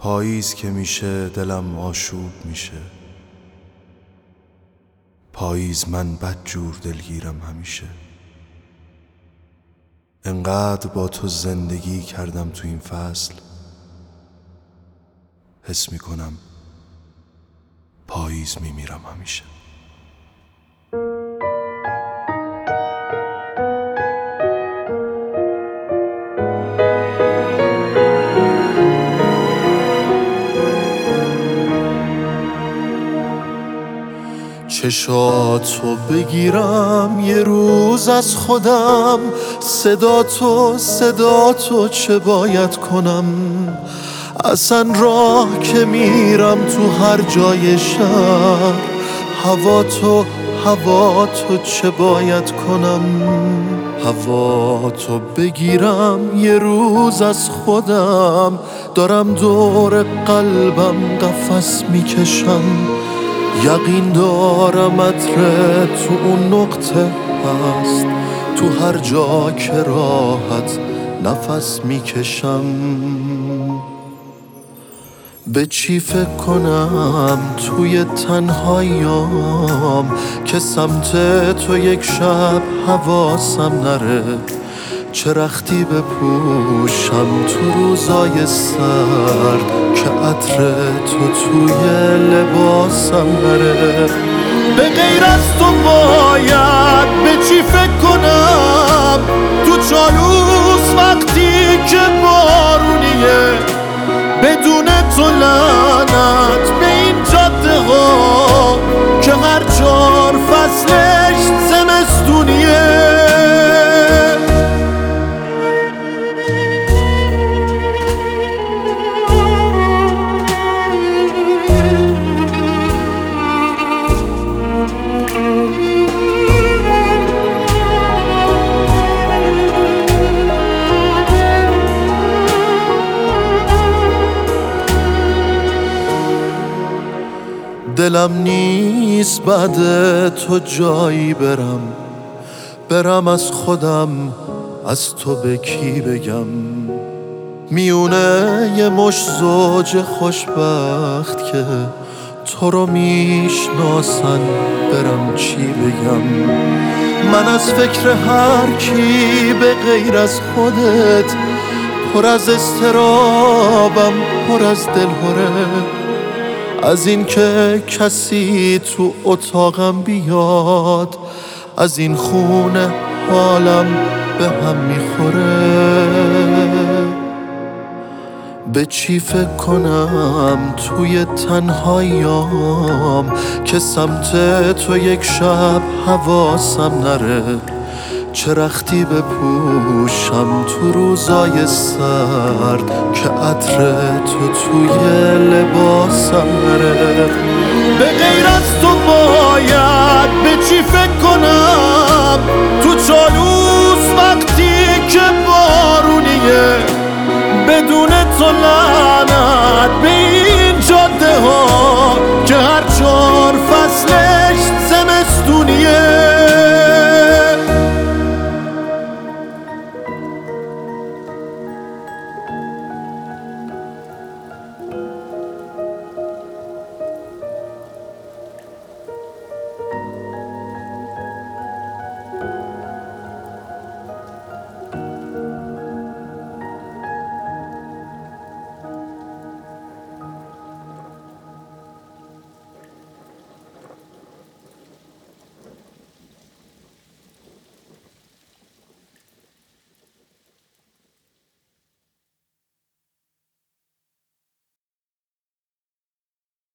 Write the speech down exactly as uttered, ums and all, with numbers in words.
پاییز که میشه دلم آشوب میشه. پاییز من بدجور دلگیرم همیشه. انقدر با تو زندگی کردم تو این فصل، حس میکنم پاییز میمیرم همیشه. چشاتو بگیرم یه روز از خودم، صدا تو صدا تو چه باید کنم؟ اصلا راه که میرم تو هر جای شهر، هوا تو هوا تو چه باید کنم؟ هوا تو بگیرم یه روز از خودم، دارم دور قلبم قفس میکشم. یقین دارم عطر تو اون نقطه هست، تو هر جا که راحت نفس میکشم. به چی فکر کنم توی تنهاییام که سمت تو یک شب حواسم نره؟ چه رختی بپوشم تو روزای سرد که عطر تو توی لباسم نره؟ به غیر از تو باید به چی فکر کنم تو چالوس وقتی که بارونیه؟ بدون تو لعنت به این جاده ها که هر چهار فصلش زمستونیه. دلم نیست بعد تو جایی برم، برم از خودم از تو به کی بگم؟ میونه یه مش زوج خوشبخت که تو رو میشناسن برم چی بگم؟ من از فکر هر کی به غیر از خودت پر از اضطرابم، پر از دلهره از این که کسی تو اتاقم بیاد، از این خونه حالم به هم میخوره. به چی فکر کنم توی تنهاییام که سمت تو یک شب حواسم نره؟ چه رختی بپوشم تو روزای سرد که عطر تو توی لباسم نره؟ به غیر از تو باید به چی فکر کنم تو چالوس وقتی که بارونیه؟ بدون تو